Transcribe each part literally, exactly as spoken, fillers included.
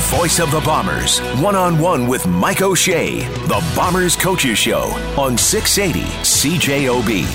voice of the Bombers, one-on-one with Mike O'Shea, the Bombers Coaches Show on six eighty C J O B.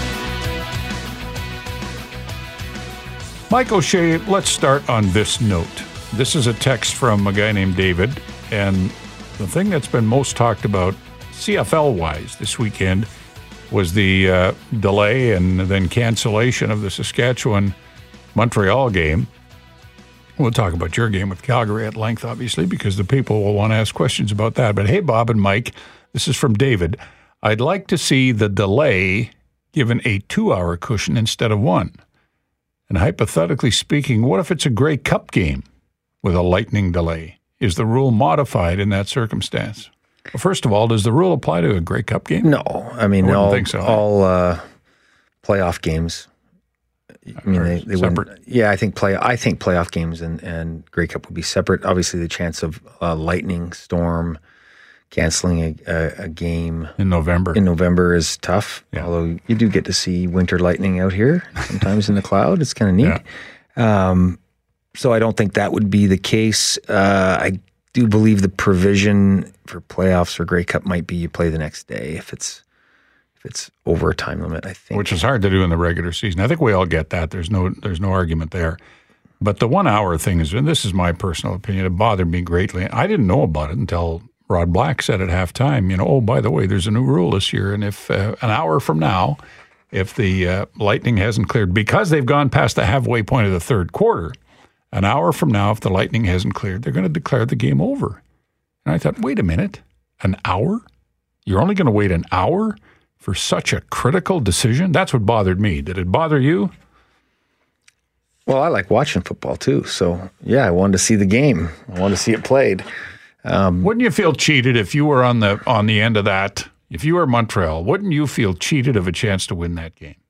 Mike O'Shea, let's start on this note. This is a text from a guy named David, and the thing that's been most talked about C F L-wise this weekend was the uh, delay and then cancellation of the Saskatchewan-Montreal game. We'll talk about your game with Calgary at length, obviously, because the people will want to ask questions about that. But hey, Bob and Mike, this is from David. I'd like to see the delay given a two-hour cushion instead of one. And hypothetically speaking, what if it's a Grey Cup game with a lightning delay? Is the rule modified in that circumstance? Well, first of all, does the rule apply to a Grey Cup game? No. I mean, I all, think so. all uh, playoff games. I mean, they, they wouldn't. Yeah, I think play. I think playoff games and, and Grey Cup would be separate. Obviously, the chance of uh, lightning storm canceling a, a, a game in November in November is tough. Yeah. Although you do get to see winter lightning out here sometimes in the cloud. It's kind of neat. Yeah. Um, so I don't think that would be the case. Uh, I do believe the provision for playoffs or Grey Cup might be you play the next day if it's if it's over a time limit, I think. Which is hard to do in the regular season. I think we all get that. There's no there's no argument there. But the one hour thing is, and this is my personal opinion, it bothered me greatly. I didn't know about it until Rod Black said at halftime, you know, oh, by the way, there's a new rule this year, and if uh, an hour from now, if the uh, lightning hasn't cleared, because they've gone past the halfway point of the third quarter, an hour from now, if the lightning hasn't cleared, they're going to declare the game over. And I thought, wait a minute, an hour? You're only going to wait an hour for such a critical decision? That's what bothered me. Did it bother you? Well, I like watching football too. So, yeah, I wanted to see the game. I wanted to see it played. Um, wouldn't you feel cheated if you were on the on the end of that? If you were Montreal, wouldn't you feel cheated of a chance to win that game?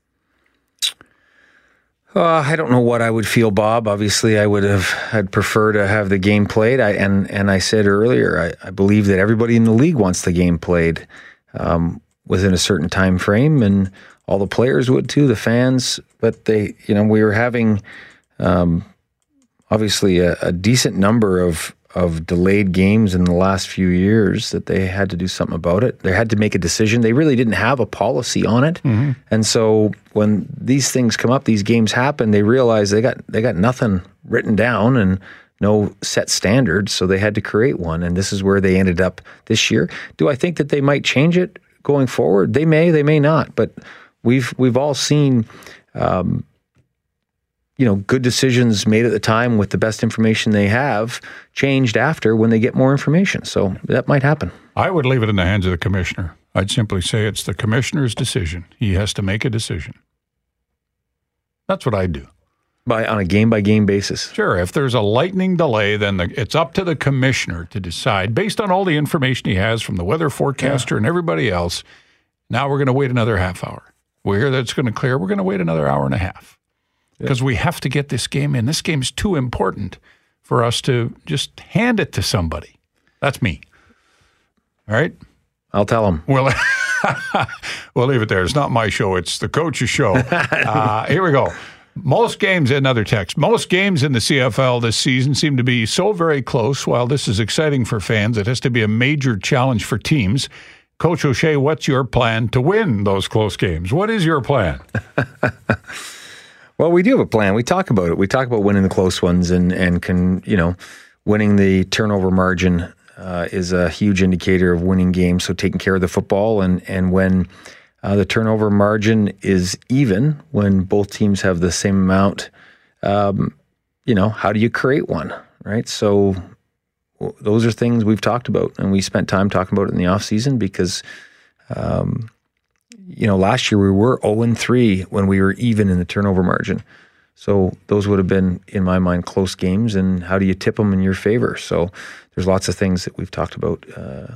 Uh, I don't know what I would feel, Bob. Obviously, I would have. I'd prefer to have the game played. I, and and I said earlier, I, I believe that everybody in the league wants the game played um, within a certain time frame, and all the players would too, the fans. But they, you know, we were having um, obviously a, a decent number of of delayed games in the last few years that they had to do something about it. They had to make a decision. They really didn't have a policy on it. Mm-hmm. And so when these things come up, these games happen, they realize they got they got nothing written down and no set standards, so they had to create one. And this is where they ended up this year. Do I think that they might change it going forward? They may, they may not. But we've we've all seen um, you know, good decisions made at the time with the best information they have changed after when they get more information. So that might happen. I would leave it in the hands of the commissioner. I'd simply say it's the commissioner's decision. He has to make a decision. That's what I'd do. By on a game-by-game basis? Sure. If there's a lightning delay, then the, it's up to the commissioner to decide, based on all the information he has from the weather forecaster yeah. and everybody else, now we're going to wait another half hour. We hear that it's going to clear. We're going to wait another hour and a half. Because we have to get this game in. This game's too important for us to just hand it to somebody. That's me. All right? I'll tell them. Well, we'll leave it there. It's not my show. It's the coach's show. Uh, here we go. Most games, another text, most games in the C F L this season seem to be so very close. While this is exciting for fans, it has to be a major challenge for teams. Coach O'Shea, what's your plan to win those close games? What is your plan? Well, we do have a plan. We talk about it. We talk about winning the close ones and, and can, you know, winning the turnover margin uh, is a huge indicator of winning games. So taking care of the football and, and when uh, the turnover margin is even, when both teams have the same amount, um, you know, how do you create one, right? So w- those are things we've talked about, and we spent time talking about it in the off season because, um, you know, last year we were oh and three when we were even in the turnover margin. So those would have been, in my mind, close games. And how do you tip them in your favor? So there's lots of things that we've talked about, uh,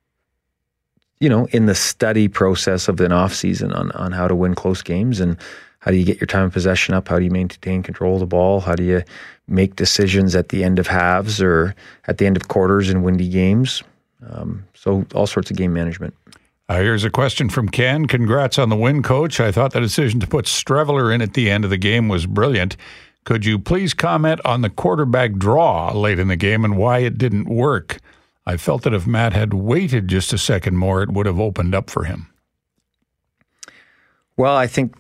you know, in the study process of an off season on, on how to win close games and how do you get your time of possession up? How do you maintain control of the ball? How do you make decisions at the end of halves or at the end of quarters in windy games? Um, so all sorts of game management. Uh, here's a question from Ken. Congrats on the win, Coach. I thought the decision to put Streveler in at the end of the game was brilliant. Could you please comment on the quarterback draw late in the game and why it didn't work? I felt that if Matt had waited just a second more, it would have opened up for him. Well, I think,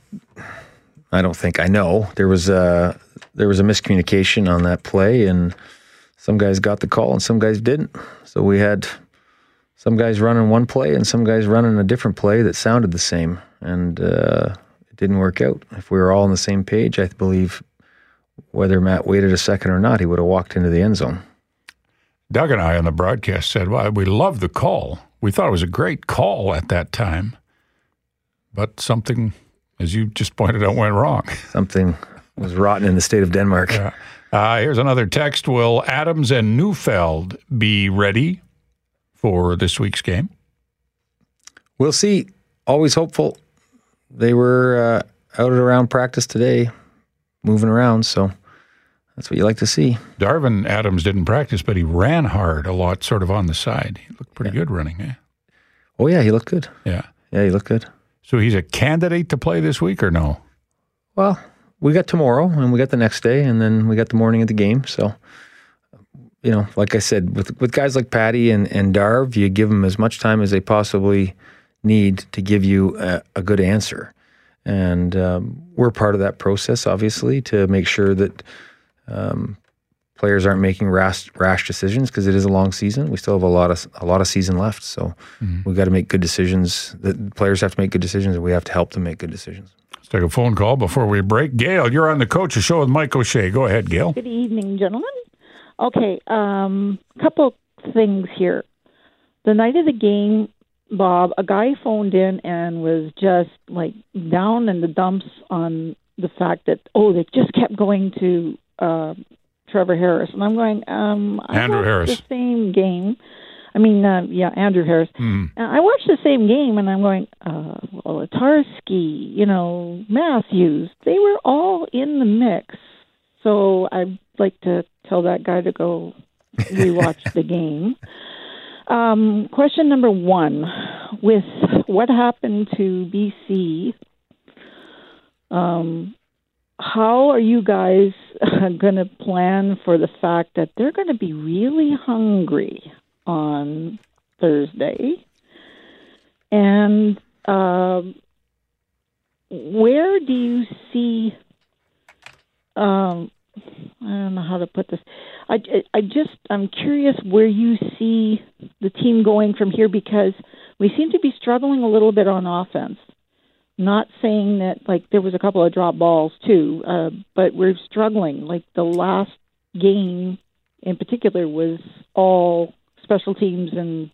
I don't think, I know there was a, there was a miscommunication on that play, and some guys got the call and some guys didn't. So we had some guys running one play and some guys running a different play that sounded the same, and uh, it didn't work out. If we were all on the same page, I believe whether Matt waited a second or not, he would have walked into the end zone. Doug and I on the broadcast said, well, we loved the call. We thought it was a great call at that time. But something, as you just pointed out, went wrong. Something was rotten in the state of Denmark. Yeah. Uh, here's another text. Will Adams and Neufeld be ready for this week's game? We'll see. Always hopeful. They were uh, out and around practice today, moving around, so that's what you like to see. Darvin Adams didn't practice, but he ran hard a lot, sort of on the side. He looked pretty yeah. good running, eh? Oh, yeah, he looked good. Yeah. Yeah, he looked good. So he's a candidate to play this week or no? Well, we got tomorrow and we got the next day and then we got the morning of the game. So, you know, like I said, with with guys like Patty and, and Darv, you give them as much time as they possibly need to give you a, a good answer. And um, we're part of that process, obviously, to make sure that um, players aren't making rash, rash decisions, because it is a long season. We still have a lot of a lot of season left, so mm-hmm. we've got to make good decisions. The players have to make good decisions, and we have to help them make good decisions. Let's take a phone call before we break. Gail, you're on the Coach's Show with Mike O'Shea. Go ahead, Gail. Good evening, gentlemen. Okay, um, couple things here. The night of the game, Bob, a guy phoned in and was just like down in the dumps on the fact that, oh, they just kept going to uh, Trevor Harris. And I'm going, um, I Andrew watched Harris. the same game. I mean, uh, yeah, Andrew Harris. Mm. And I watched the same game, and I'm going, uh, well, Tarski, you know, Matthews, they were all in the mix. So I'd like to tell that guy to go rewatch the game. Um, question number one, with what happened to B C, um, how are you guys going to plan for the fact that they're going to be really hungry on Thursday? And uh, where do you see, um, I don't know how to put this. I, I just, I'm curious where you see the team going from here, because we seem to be struggling a little bit on offense. Not saying that, like, there was a couple of drop balls too, uh, but we're struggling. Like, the last game in particular was all special teams and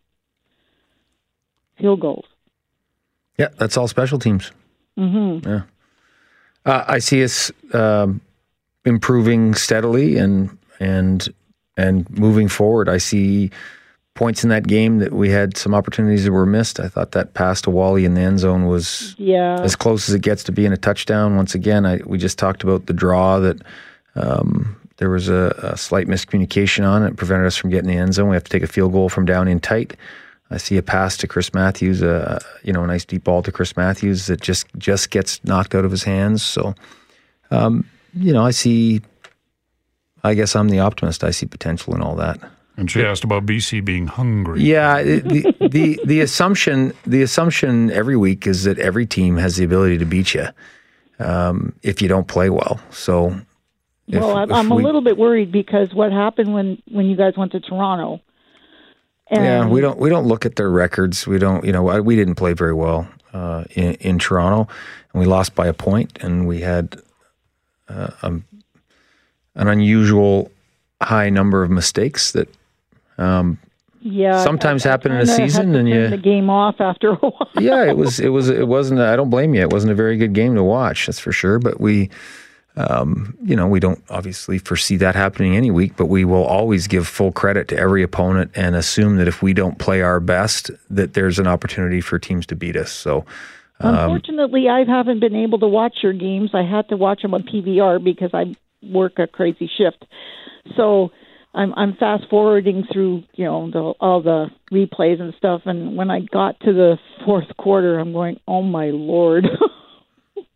field goals. Yeah, that's all special teams. Mm-hmm. Yeah. Uh, I see us um, improving steadily and and and moving forward. I see points in that game that we had some opportunities that were missed. I thought that pass to Wally in the end zone was yeah. as close as it gets to being a touchdown. Once again, I, we just talked about the draw that um, there was a, a slight miscommunication on it. It prevented us from getting the end zone. We have to take a field goal from down in tight. I see a pass to Chris Matthews, a you know a nice deep ball to Chris Matthews that just just gets knocked out of his hands. So, um, you know, I see. I guess I'm the optimist. I see potential in all that. And she asked about B C being hungry. Yeah, the the the assumption the assumption every week is that every team has the ability to beat you um, if you don't play well. So, if, well, I'm, if I'm we, a little bit worried because what happened when, when you guys went to Toronto. And yeah, we don't we don't look at their records. We don't, you know, we didn't play very well uh, in, in Toronto, and we lost by a point, and we had uh, um, an unusual high number of mistakes that um, yeah sometimes I, I happen in a season, had to and turn you the game off after a while. yeah, it was it was it wasn't. I don't blame you. It wasn't a very good game to watch. That's for sure. But we. Um, you know, we don't obviously foresee that happening any week, but we will always give full credit to every opponent and assume that if we don't play our best, that there's an opportunity for teams to beat us. So, um, unfortunately, I haven't been able to watch your games. I had to watch them on P V R because I work a crazy shift. So I'm I'm fast forwarding through, you know, the, all the replays and stuff. And when I got to the fourth quarter, I'm going, oh my Lord.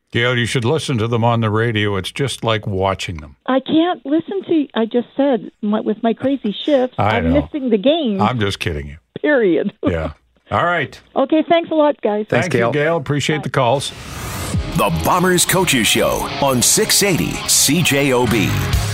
Gail, you should listen to them on the radio. It's just like watching them. I can't listen to, I just said, my, with my crazy shifts, I I'm know. missing the game. I'm just kidding you. Period. Yeah. All right. Okay, thanks a lot, guys. Thanks, Thank Gail. you, Gail. Appreciate Bye. the calls. The Bombers Coaches Show on six eighty C J O B.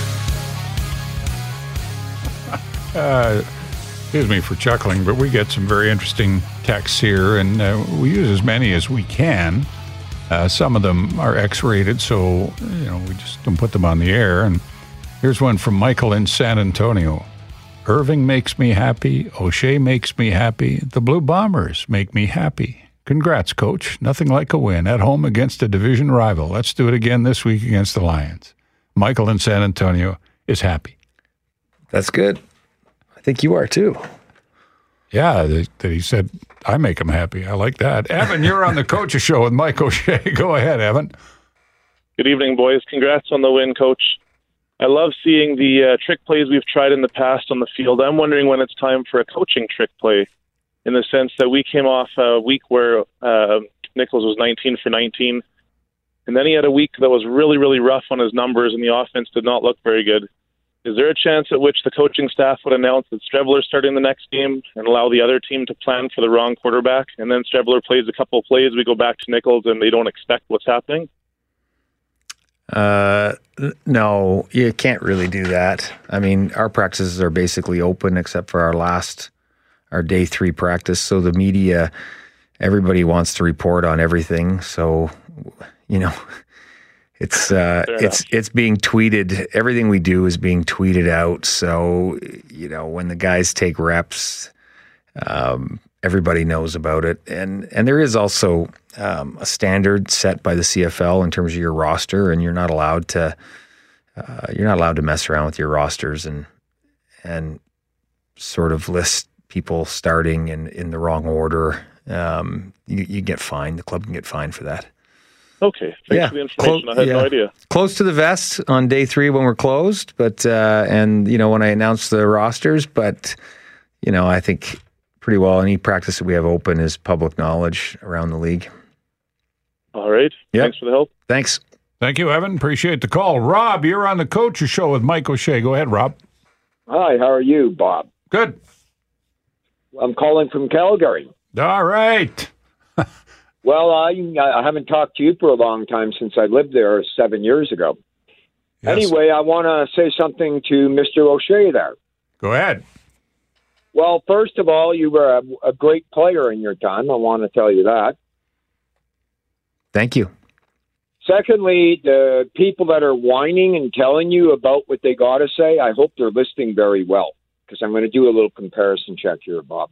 Uh, excuse me for chuckling, but we get some very interesting texts here, and uh, we use as many as we can. Uh, some of them are X-rated, so you know we just don't put them on the air. And here's one from Michael in San Antonio. Irving makes me happy. O'Shea makes me happy. The Blue Bombers make me happy. Congrats, Coach. Nothing like a win at home against a division rival. Let's do it again this week against the Lions. Michael in San Antonio is happy. That's good. I think you are too. Yeah, that that he said, I make him happy. I like that. Evan, you're on the Coaches Show with Mike O'Shea. Go ahead, Evan. Good evening, boys. Congrats on the win, Coach. I love seeing the uh, trick plays we've tried in the past on the field. I'm wondering when it's time for a coaching trick play, in the sense that we came off a week where uh, Nichols was nineteen for nineteen, and then he had a week that was really, really rough on his numbers, and the offense did not look very good. Is there a chance at which the coaching staff would announce that Strebler's starting the next game and allow the other team to plan for the wrong quarterback, and then Strebler plays a couple of plays, we go back to Nichols, and they don't expect what's happening? Uh, no, you can't really do that. I mean, our practices are basically open except for our last, our day three practice. So the media, everybody wants to report on everything. So, you know, it's uh, it's it's being tweeted. Everything we do is being tweeted out. So, you know, when the guys take reps, um, everybody knows about it. And and there is also um, a standard set by the C F L in terms of your roster, and you're not allowed to uh, you're not allowed to mess around with your rosters and and sort of list people starting in, in the wrong order. Um, you, you get fined. The club can get fined for that. Okay, thanks Yeah. for the information. Clo- I had yeah. no idea. Close to the vest on day three when we're closed, but uh, and you know when I announced the rosters, but you know I think pretty well any practice that we have open is public knowledge around the league. All right. Yep. Thanks for the help. Thanks. Thank you, Evan. Appreciate the call. Rob, you're on the Coaches Show with Mike O'Shea. Go ahead, Rob. Hi, how are you, Bob? Good. I'm calling from Calgary. All right. Well, I I haven't talked to you for a long time since I lived there seven years ago. Yes. Anyway, I want to say something to Mister O'Shea there. Go ahead. Well, first of all, you were a, a great player in your time. I want to tell you that. Thank you. Secondly, the people that are whining and telling you about what they got to say, I hope they're listening very well, because I'm going to do a little comparison check here, Bob.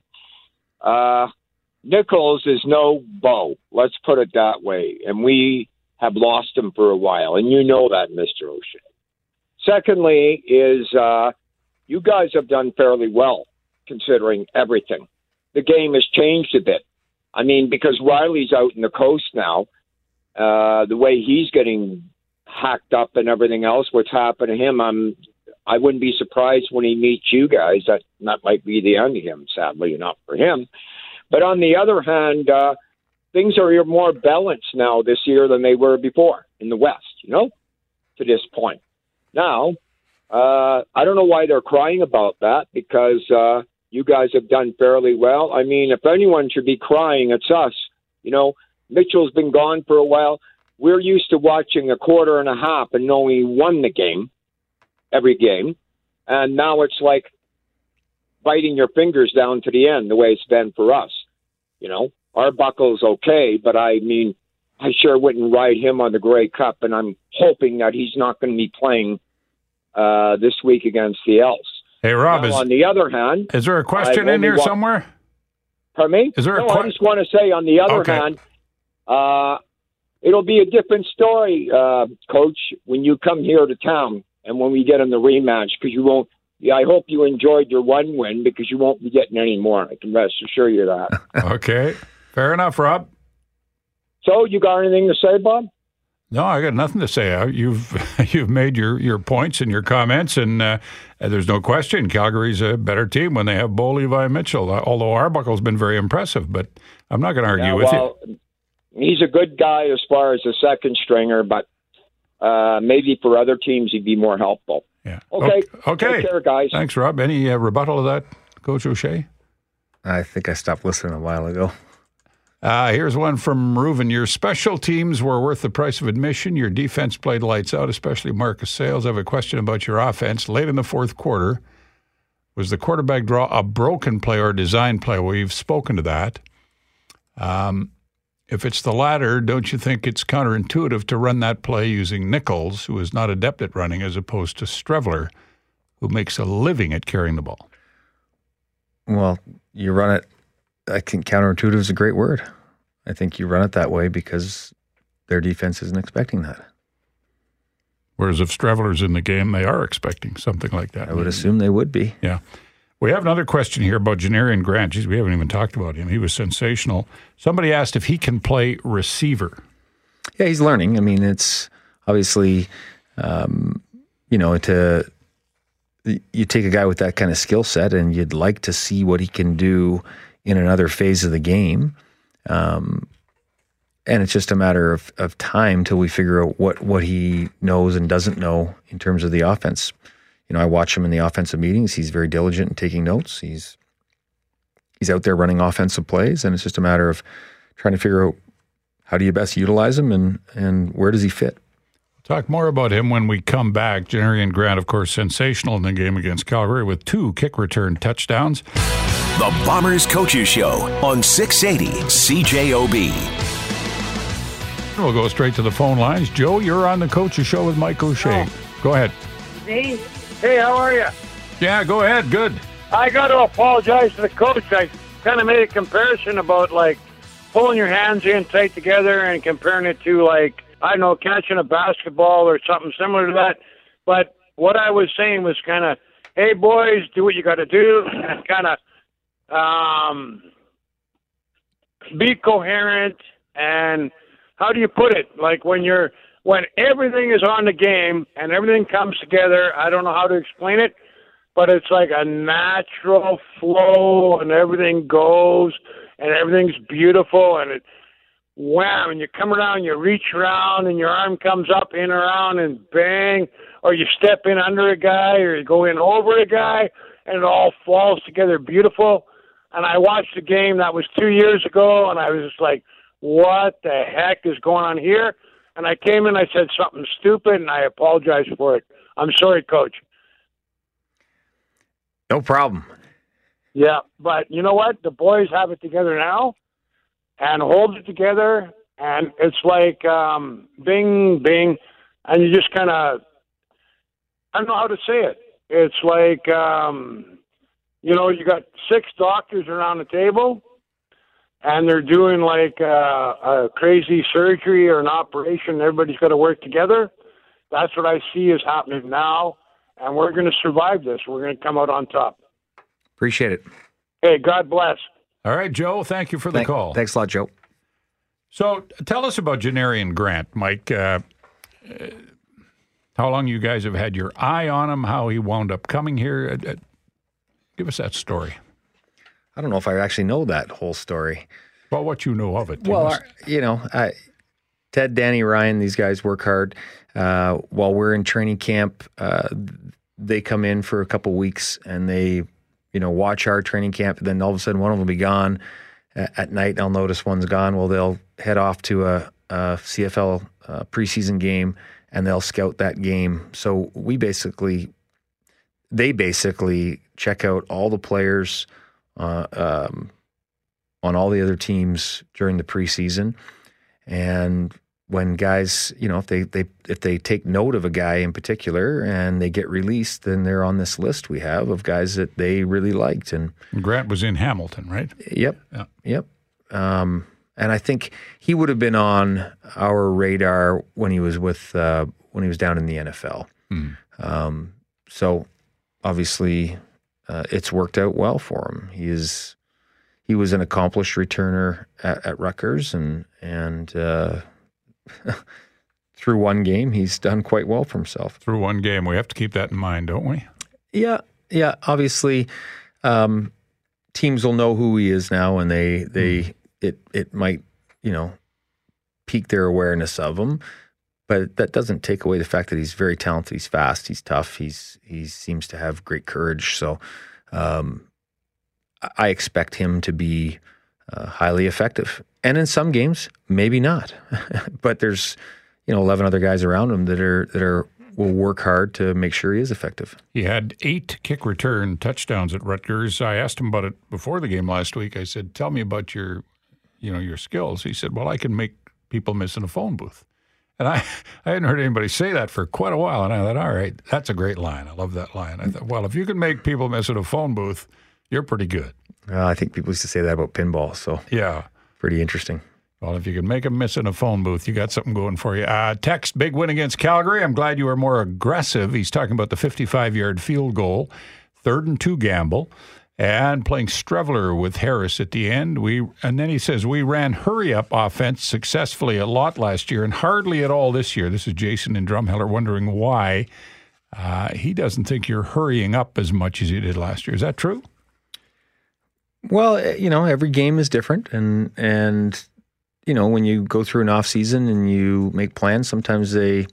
Uh, Nichols is no Bo, let's put it that way, and we have lost him for a while, and you know that, Mister O'Shea. Secondly is uh, you guys have done fairly well, considering everything. The game has changed a bit. I mean, because Riley's out in the coast now, uh, the way he's getting hacked up and everything else, what's happened to him, I'm, I wouldn't be surprised when he meets you guys. That, that might be the end of him, sadly, not for him. But on the other hand, uh, things are more balanced now this year than they were before in the West, you know, to this point. Now, uh, I don't know why they're crying about that, because uh, you guys have done fairly well. I mean, if anyone should be crying, it's us. You know, Mitchell's been gone for a while. We're used to watching a quarter and a half and knowing he won the game, every game. And now it's like biting your fingers down to the end, the way it's been for us. You know, Arbuckle's okay, but I mean, I sure wouldn't ride him on the Grey Cup, and I'm hoping that he's not going to be playing uh, this week against the Elks. Hey, Rob, now, is, on the other hand, is there a question I've in here only wa- somewhere? Pardon me? Is there a no, que- I just want to say, on the other Okay. hand, uh, it'll be a different story, uh, Coach, when you come here to town and when we get in the rematch, because you won't. Yeah, I hope you enjoyed your one win, because you won't be getting any more. I can rest assure you that. Okay. Fair enough, Rob. So, you got anything to say, Bob? No, I got nothing to say. Uh, You've you've made your, your points and your comments, and uh, there's no question Calgary's a better team when they have Bo, Levi, Mitchell, uh, although Arbuckle's been very impressive, but I'm not going to argue Yeah, with well, you. he's a good guy as far as a second stringer, but uh, maybe for other teams he'd be more helpful. Yeah. Okay. Okay. Take care, guys. Thanks, Rob. Any uh, rebuttal of that, Coach O'Shea? I think I stopped listening a while ago. Uh, here's one from Reuven. Your special teams were worth the price of admission. Your defense played lights out, especially Marcus Sayles. I have a question about your offense. Late in the fourth quarter, was the quarterback draw a broken play or a design play? Well, you've spoken to that. Um, if it's the latter, don't you think it's counterintuitive to run that play using Nichols, who is not adept at running, as opposed to Strevler, who makes a living at carrying the ball? Well, you run it. I think counterintuitive is a great word. I think you run it that way because their defense isn't expecting that. Whereas if Strevler's in the game, they are expecting something like that. I would assume they would be. Yeah. We have another question here about Janarian Grant. Jeez, we haven't even talked about him. He was sensational. Somebody asked if he can play receiver. Yeah, he's learning. I mean, it's obviously, um, you know, to you take a guy with that kind of skill set and you'd like to see what he can do in another phase of the game. Um, and it's just a matter of, of time till we figure out what, what he knows and doesn't know in terms of the offense. You know, I watch him in the offensive meetings. He's very diligent in taking notes. He's he's out there running offensive plays, and it's just a matter of trying to figure out how do you best utilize him and, and where does he fit. Talk more about him when we come back. Janarian Grant, of course, sensational in the game against Calgary with two kick return touchdowns. The Bombers Coaches Show on six eighty C J O B. We'll go straight to the phone lines. Joe, you're on the Coaches Show with Mike O'Shea. Oh. Go ahead. Me? Hey, how are you? Yeah, go ahead. Good. I got to apologize to the coach. I kind of made a comparison about, like, pulling your hands in tight together and comparing it to, like, I don't know, catching a basketball or something similar to that. But what I was saying was kind of, hey, boys, do what you got to do, and kind of um, be coherent. And how do you put it? Like when you're when everything is on the game and everything comes together, I don't know how to explain it, but it's like a natural flow and everything goes and everything's beautiful and it, wow, and you come around, you reach around and your arm comes up in around and bang, or you step in under a guy or you go in over a guy and it all falls together beautiful. And I watched a game that was two years ago and I was just like, what the heck is going on here? And I came in, I said something stupid, and I apologize for it. I'm sorry, Coach. No problem. Yeah, but you know what? The boys have it together now and hold it together, and it's like um, bing, bing, and you just kind of, I don't know how to say it. It's like, um, you know, you got six doctors around the table, and they're doing like a, a crazy surgery or an operation. Everybody's got to work together. That's what I see is happening now, and we're going to survive this. We're going to come out on top. Appreciate it. Hey, God bless. All right, Joe, thank you for the Thank, call. Thanks a lot, Joe. So tell us about Janarian Grant, Mike. Uh, uh, how long you guys have had your eye on him, how he wound up coming here. Uh, uh, give us that story. I don't know if I actually know that whole story. Well, what you know of it. Well, our, you know, I, Ted, Danny, Ryan, these guys work hard. Uh, while we're in training camp, uh, they come in for a couple weeks and they, you know, watch our training camp. And then all of a sudden one of them will be gone at night. I'll notice one's gone. Well, they'll head off to a, a C F L uh, preseason game and they'll scout that game. So we basically, they basically check out all the players Uh, um, on all the other teams during the preseason, and when guys, you know, if they, they if they take note of a guy in particular and they get released, then they're on this list we have of guys that they really liked. And Grant was in Hamilton, right? Yep, yeah. yep. Um, and I think he would have been on our radar when he was with uh, when he was down in the N F L. Mm. Um, so obviously. Uh, it's worked out well for him. He is, he was an accomplished returner at, at Rutgers, and and uh, through one game, he's done quite well for himself. Through one game, we have to keep that in mind, don't we? Yeah, yeah. Obviously, um, teams will know who he is now, and they they mm. it it might you know pique their awareness of him. But that doesn't take away the fact that he's very talented. He's fast. He's tough. He's he seems to have great courage. So um, I expect him to be uh, highly effective. And in some games, maybe not. But there's you know eleven other guys around him that are that are will work hard to make sure he is effective. He had eight kick return touchdowns at Rutgers. I asked him about it before the game last week. I said, "Tell me about your you know your skills." He said, "Well, I can make people miss in a phone booth." And I, I hadn't heard anybody say that for quite a while. And I thought, all right, that's a great line. I love that line. I thought, well, if you can make people miss in a phone booth, you're pretty good. Uh, I think people used to say that about pinball. So yeah, pretty interesting. Well, if you can make them miss in a phone booth, you got something going for you. Uh, text, big win against Calgary. I'm glad you were more aggressive. He's talking about the fifty-five-yard field goal, third and two gamble. And playing Streveler with Harris at the end. We and then he says, we ran hurry-up offense successfully a lot last year and hardly at all this year. This is Jason in Drumheller wondering why uh, he doesn't think you're hurrying up as much as you did last year. Is that true? Well, you know, every game is different. And, and you know, when you go through an off-season and you make plans, sometimes they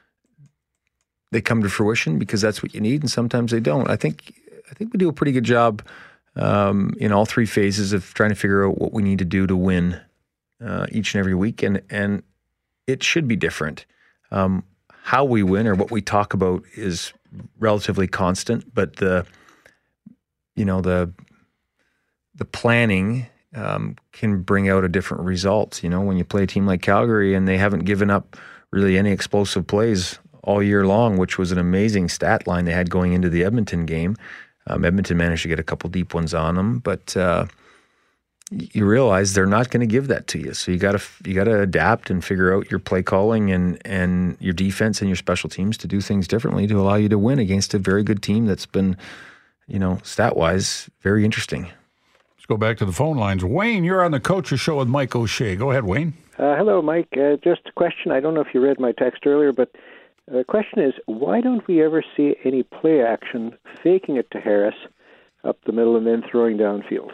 they come to fruition because that's what you need, and sometimes they don't. I think... I think we do a pretty good job um, in all three phases of trying to figure out what we need to do to win uh, each and every week, and and it should be different. Um, how we win or what we talk about is relatively constant, but the you know the the planning um, can bring out a different result. You know, when you play a team like Calgary and they haven't given up really any explosive plays all year long, which was an amazing stat line they had going into the Edmonton game. Um, Edmonton managed to get a couple deep ones on them, but uh, you realize they're not going to give that to you. So you got to you got to adapt and figure out your play calling and and your defense and your special teams to do things differently to allow you to win against a very good team that's been, you know, stat wise very interesting. Let's go back to the phone lines. Wayne, you're on the Coaches Show with Mike O'Shea. Go ahead, Wayne. Uh, hello, Mike. Uh, just a question. I don't know if you read my text earlier, but. The question is, why don't we ever see any play action faking it to Harris up the middle and then throwing downfield?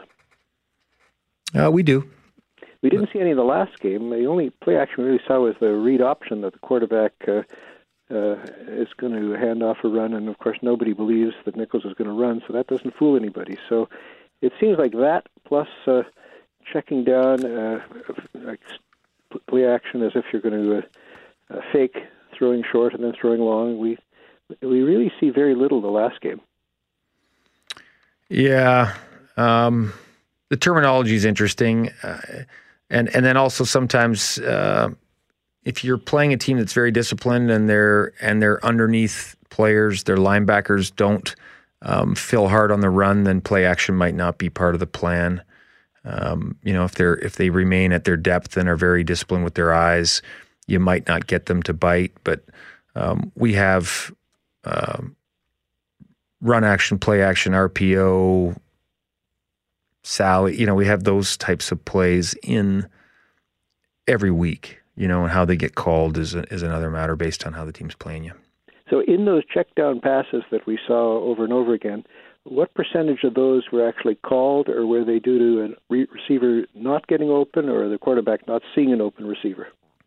Uh, we do. We didn't see any in the last game. The only play action we really saw was the read option that the quarterback uh, uh, is going to hand off a run, and of course nobody believes that Nichols is going to run, so that doesn't fool anybody. So it seems like that plus uh, checking down uh, like play action as if you're going to uh, uh, fake throwing short and then throwing long. We we really see very little the last game. Yeah, um, the terminology is interesting, uh, and and then also sometimes uh, if you're playing a team that's very disciplined and they're and they're underneath players, their linebackers don't um, fill hard on the run, then play action might not be part of the plan. Um, you know, if they're if they remain at their depth and are very disciplined with their eyes, you might not get them to bite, but um, we have um, run action, play action, R P O, Sally. You know, we have those types of plays in every week. You know, and how they get called is a, is another matter based on how the team's playing you. So, in those check down passes that we saw over and over again, what percentage of those were actually called, or were they due to a re- receiver not getting open, or the quarterback not seeing an open receiver?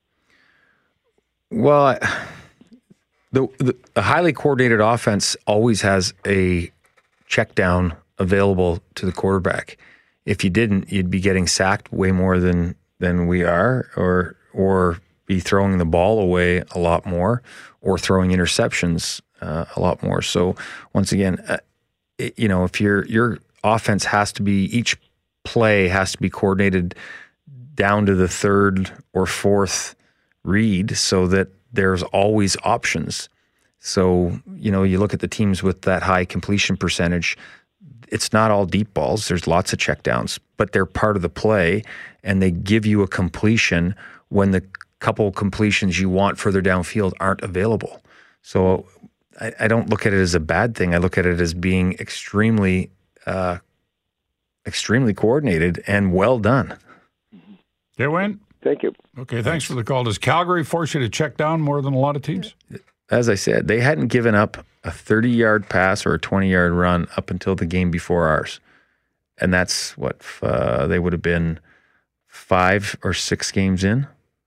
Well, the, the, the highly coordinated offense always has a check down available to the quarterback. If you didn't, you'd be getting sacked way more than than we are, or or be throwing the ball away a lot more, or throwing interceptions uh, a lot more. So once again, uh, it, you know, if your your offense has to be, each play has to be coordinated down to the third or fourth read so that there's always options. So, you know, you look at the teams with that high completion percentage, it's not all deep balls. There's lots of checkdowns, but they're part of the play, and they give you a completion when the couple completions you want further downfield aren't available. So I, I don't look at it as a bad thing. I look at it as being extremely, uh, extremely coordinated and well done. Yeah, Wayne? Thank you. Okay, thanks for the call. Does Calgary force you to check down more than a lot of teams? As I said, they hadn't given up a thirty-yard pass or a twenty-yard run up until the game before ours. And that's what uh, they would have been five or six games in.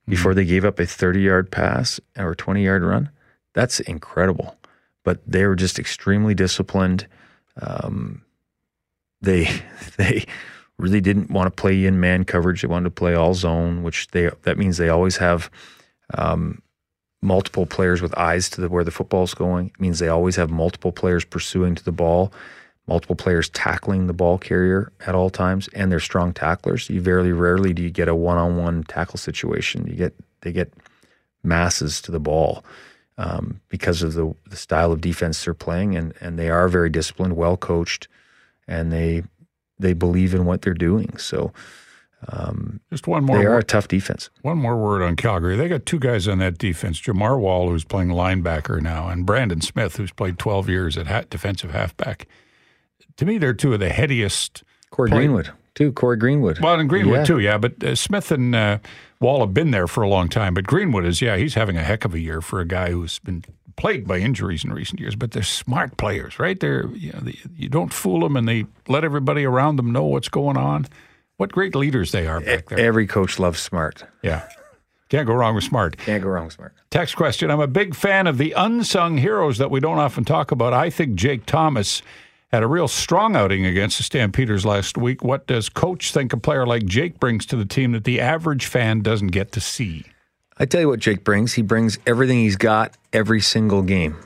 before mm-hmm. they gave up a thirty-yard pass or twenty-yard run. That's incredible. But they were just extremely disciplined. Um, they they really didn't want to play in man coverage. They wanted to play all zone, which they that means they always have um, multiple players with eyes to the, where the football's going. It means they always have multiple players pursuing to the ball, multiple players tackling the ball carrier at all times, and they're strong tacklers. You very rarely do you get a one-on-one tackle situation. You get they get masses to the ball. Um, because of the, the style of defense they're playing, and, and they are very disciplined, well coached, and they they believe in what they're doing. So, um, just one more. They are word, a tough defense. One more word on Calgary. They got two guys on that defense: Jamar Wall, who's playing linebacker now, and Brandon Smith, who's played twelve years at ha- defensive halfback. To me, they're two of the headiest. Corey play- Greenwood, too. Corey Greenwood. Well, and Greenwood yeah. too, yeah. But uh, Smith and uh, Wall have been there for a long time, but Greenwood is, yeah, he's having a heck of a year for a guy who's been plagued by injuries in recent years. But they're smart players, right? They're you know, they, you don't fool them, and they let everybody around them know what's going on. What great leaders they are back there. Every coach loves smart. Yeah, can't go wrong with smart. Can't go wrong with smart. Text question: I'm a big fan of the unsung heroes that we don't often talk about. I think Jake Thomas had a real strong outing against the Stampeders last week. What does Coach think a player like Jake brings to the team that the average fan doesn't get to see? I tell you what Jake brings. He brings everything he's got every single game.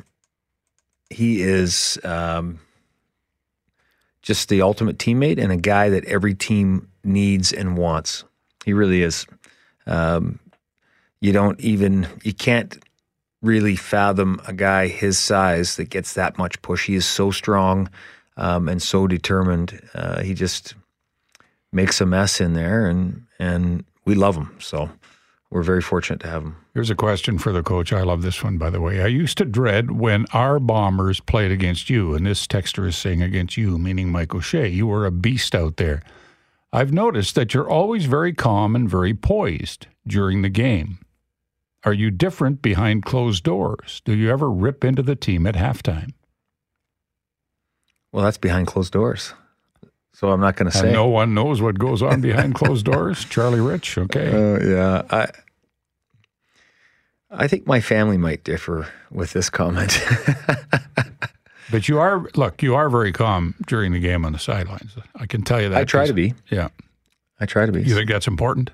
He is um, just the ultimate teammate and a guy that every team needs and wants. He really is. Um, you don't even, you can't really fathom a guy his size that gets that much push. He is so strong um, and so determined. Uh, he just makes a mess in there, and and we love him. So we're very fortunate to have him. Here's a question for the coach. I love this one, by the way. I used to dread when our Bombers played against you, and this texter is saying against you, meaning Mike O'Shea. You were a beast out there. I've noticed that you're always very calm and very poised during the game. Are you different behind closed doors? Do you ever rip into the team at halftime? Well, that's behind closed doors. So I'm not going to say. And no one knows what goes on behind closed doors? Charlie Rich, okay. Uh, yeah. I I think my family might differ with this comment. But you are, look, you are very calm during the game on the sidelines. I can tell you that. I try to be. Yeah. I try to be. You think that's important?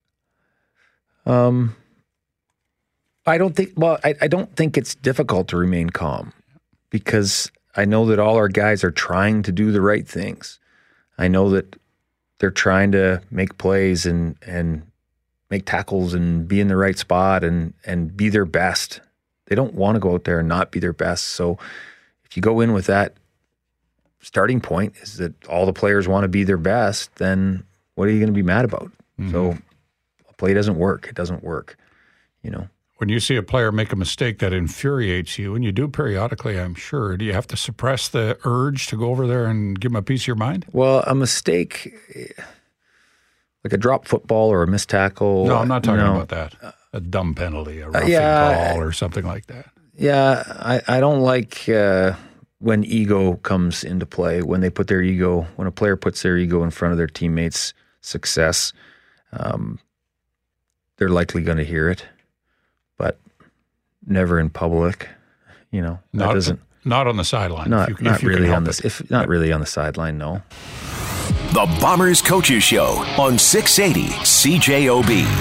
Um. I don't think, well, I, I don't think it's difficult to remain calm because I know that all our guys are trying to do the right things. I know that they're trying to make plays and, and make tackles and be in the right spot and, and be their best. They don't want to go out there and not be their best. So if you go in with that starting point is that all the players want to be their best, then what are you going to be mad about? Mm-hmm. So a play doesn't work. It doesn't work, you know. When you see a player make a mistake that infuriates you, and you do periodically, I'm sure, do you have to suppress the urge to go over there and give him a piece of your mind? Well, a mistake, like a drop football or a missed tackle. No, I'm not talking no. about that. A dumb penalty, a roughing uh, yeah, call or something like that. Yeah, I, I don't like uh, when ego comes into play, when they put their ego, when a player puts their ego in front of their teammates' success. Um, they're likely going to hear it. But never in public, you know. That not, doesn't not on the sideline. Not, if you, not if you really can on help the it. if not really on the sideline. No. The Bombers Coaches Show on six eighty C J O B.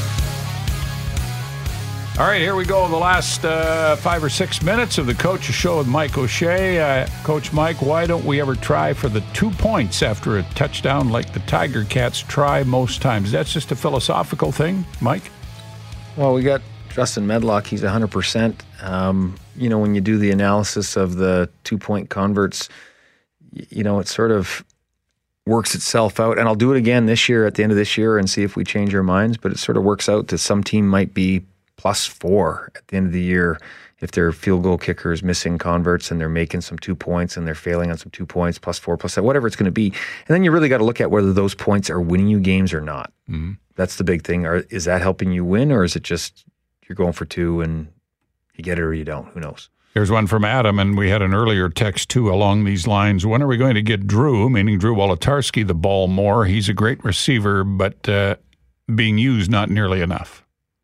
All right, here we go. The last uh, five or six minutes of the Coaches Show with Mike O'Shea. Uh, Coach Mike, why don't we ever try for the two points after a touchdown like the Tiger Cats try most times? That's just a philosophical thing, Mike? Well, we got Justin Medlock, he's one hundred percent. Um, you know, when you do the analysis of the two-point converts, you know, it sort of works itself out. And I'll do it again this year at the end of this year and see if we change our minds. But it sort of works out that some team might be plus four at the end of the year if their field goal kicker is missing converts and they're making some two points and they're failing on some two points, plus four, plus that, whatever it's going to be. And then you really got to look at whether those points are winning you games or not. Mm-hmm. That's the big thing. Are, is that helping you win, or is it just you're going for two and you get it or you don't? Who knows? Here's one from Adam, and we had an earlier text, too, along these lines. When are we going to get Drew, meaning Drew Wolotarski, the ball more? He's a great receiver, but uh, being used not nearly enough.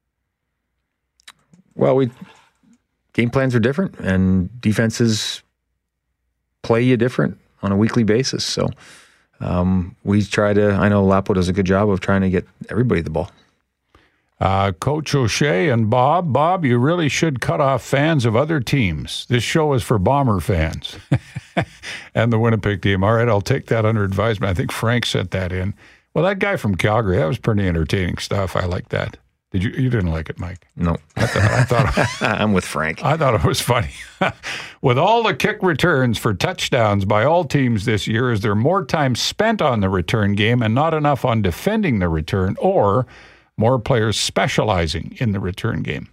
Well, we game plans are different, and defenses play you different on a weekly basis. So um, we try to. I know Lapo does a good job of trying to get everybody the ball. Uh, Coach O'Shea and Bob. Bob, you really should cut off fans of other teams. This show is for Bomber fans and the Winnipeg team. All right, I'll take that under advisement. I think Frank sent that in. Well, that guy from Calgary, that was pretty entertaining stuff. I like that. Did you? You didn't like it, Mike? No. I thought, I thought I'm with Frank. I thought it was funny. With all the kick returns for touchdowns by all teams this year, is there more time spent on the return game and not enough on defending the return, or more players specializing in the return game?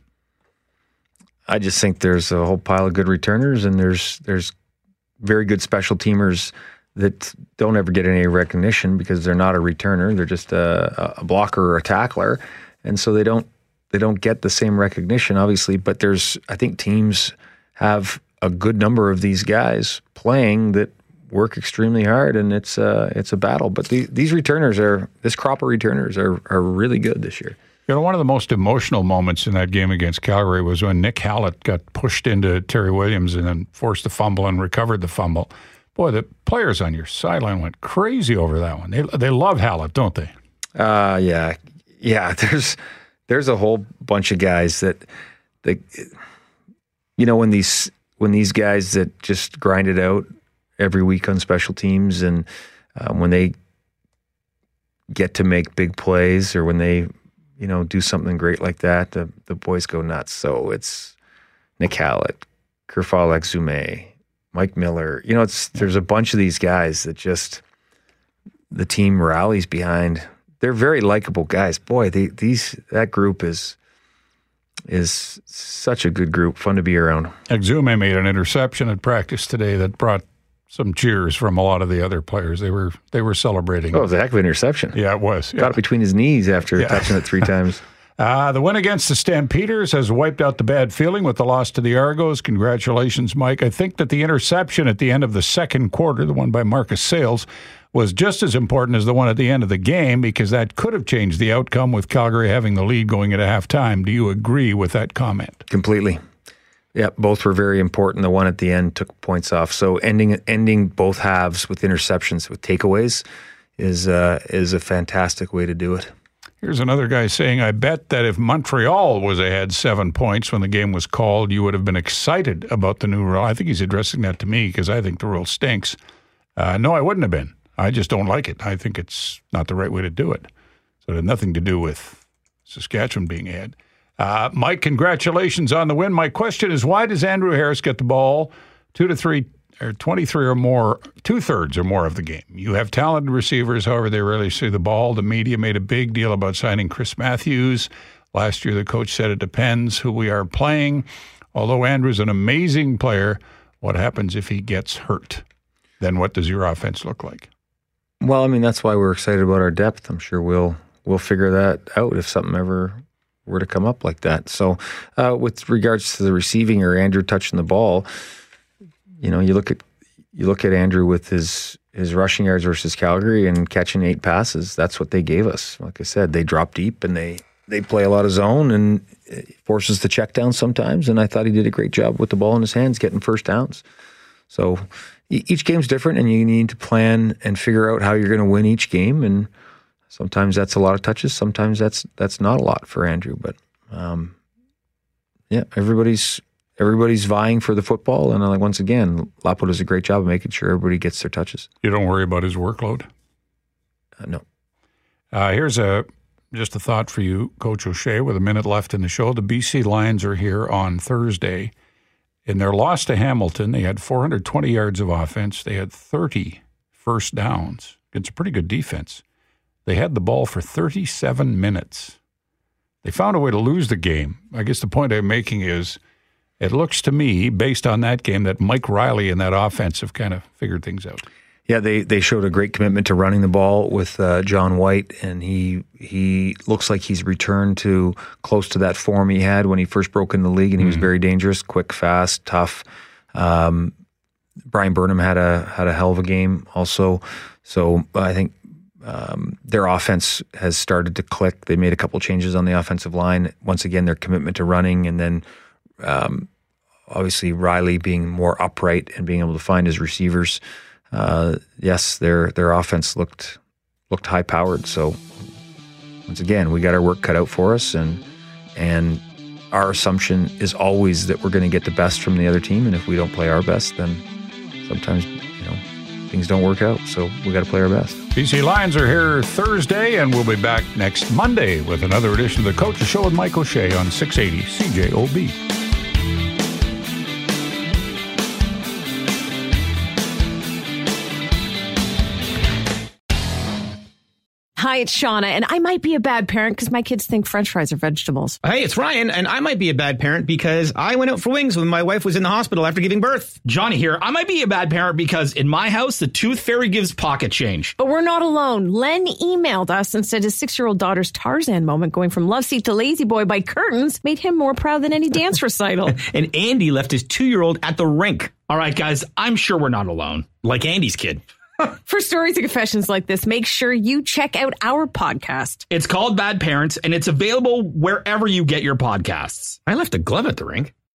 I just think there's a whole pile of good returners, and there's there's very good special teamers that don't ever get any recognition because they're not a returner. They're just a, a blocker or a tackler, and so they don't they don't get the same recognition, obviously. But there's I think teams have a good number of these guys playing that work extremely hard, and it's uh, it's a battle. But the, these returners are this crop of returners are are really good this year. You know, one of the most emotional moments in that game against Calgary was when Nick Hallett got pushed into Terry Williams and then forced the fumble and recovered the fumble. Boy, the players on your sideline went crazy over that one. They they love Hallett, don't they? Uh yeah, yeah. There's there's a whole bunch of guys that they, you know, when these when these guys that just grind it out every week on special teams, and um, when they get to make big plays, or when they, you know, do something great like that, the, the boys go nuts. So it's Nick Hallett, Kerfal Exume, Mike Miller. You know, it's there's a bunch of these guys that just the team rallies behind. They're very likable guys. Boy, they, these that group is is such a good group, fun to be around. Exume made an interception at practice today that brought some cheers from a lot of the other players. They were they were celebrating. Oh, it was a heck of an interception. Yeah, it was. Yeah. Got it between his knees after yeah. touching it three times. Uh, the win against the Stampeders has wiped out the bad feeling with the loss to the Argos. Congratulations, Mike. I think that the interception at the end of the second quarter, the one by Marcus Sayles, was just as important as the one at the end of the game, because that could have changed the outcome with Calgary having the lead going into halftime. Do you agree with that comment? Completely. Yeah, both were very important. The one at the end took points off. So ending ending both halves with interceptions, with takeaways, is uh, is a fantastic way to do it. Here's another guy saying, I bet that if Montreal was ahead seven points when the game was called, you would have been excited about the new rule. I think he's addressing that to me because I think the rule stinks. Uh, no, I wouldn't have been. I just don't like it. I think it's not the right way to do it. So it had nothing to do with Saskatchewan being ahead. Uh, Mike, congratulations on the win. My question is, why does Andrew Harris get the ball two to three or twenty-three or more, two-thirds or more of the game? You have talented receivers, however, they rarely see the ball. The media made a big deal about signing Chris Matthews. Last year, the coach said it depends who we are playing. Although Andrew's an amazing player, what happens if he gets hurt? Then what does your offense look like? Well, I mean, that's why we're excited about our depth. I'm sure we'll we'll figure that out if something ever were to come up like that. So uh, with regards to the receiving or Andrew touching the ball, you know, you look at you look at Andrew with his his rushing yards versus Calgary and catching eight passes. That's what they gave us. Like I said, they drop deep and they, they play a lot of zone, and it forces the check down sometimes. And I thought he did a great job with the ball in his hands, getting first downs. So each game's different, and you need to plan and figure out how you're going to win each game. And sometimes that's a lot of touches. Sometimes that's that's not a lot for Andrew. But um, yeah, everybody's everybody's vying for the football. And like once again, Lapo does a great job of making sure everybody gets their touches. You don't worry about his workload? Uh, no. Uh, here's a just a thought for you, Coach O'Shea, with a minute left in the show. The B C Lions are here on Thursday. In their loss to Hamilton, they had four hundred twenty yards of offense. They had thirty first downs. It's a pretty good defense. They had the ball for thirty-seven minutes. They found a way to lose the game. I guess the point I'm making is it looks to me, based on that game, that Mike Riley and that offense have kind of figured things out. Yeah, they, they showed a great commitment to running the ball with uh, John White, and he he looks like he's returned to close to that form he had when he first broke in the league, and he mm-hmm. was very dangerous, quick, fast, tough. Um, Brian Burnham had a had a hell of a game also. So I think um, their offense has started to click. They made a couple changes on the offensive line. Once again, their commitment to running, and then um, obviously Riley being more upright and being able to find his receivers. Uh, yes, their their offense looked looked high powered. So once again, we got our work cut out for us, and and our assumption is always that we're going to get the best from the other team, and if we don't play our best, then sometimes, you know, things don't work out. So we got to play our best. B C Lions are here Thursday, and we'll be back next Monday with another edition of the Coach's Show with Mike O'Shea on six eighty C J O B. Hi, it's Shauna, and I might be a bad parent because my kids think French fries are vegetables. Hey, it's Ryan, and I might be a bad parent because I went out for wings when my wife was in the hospital after giving birth. Johnny here. I might be a bad parent because in my house, the tooth fairy gives pocket change. But we're not alone. Len emailed us and said his six-year-old daughter's Tarzan moment going from love seat to lazy boy by curtains made him more proud than any dance recital. And Andy left his two-year-old at the rink. All right, guys, I'm sure we're not alone. Like Andy's kid. For stories and confessions like this, make sure you check out our podcast. It's called Bad Parents, and it's available wherever you get your podcasts. I left a glove at the rink.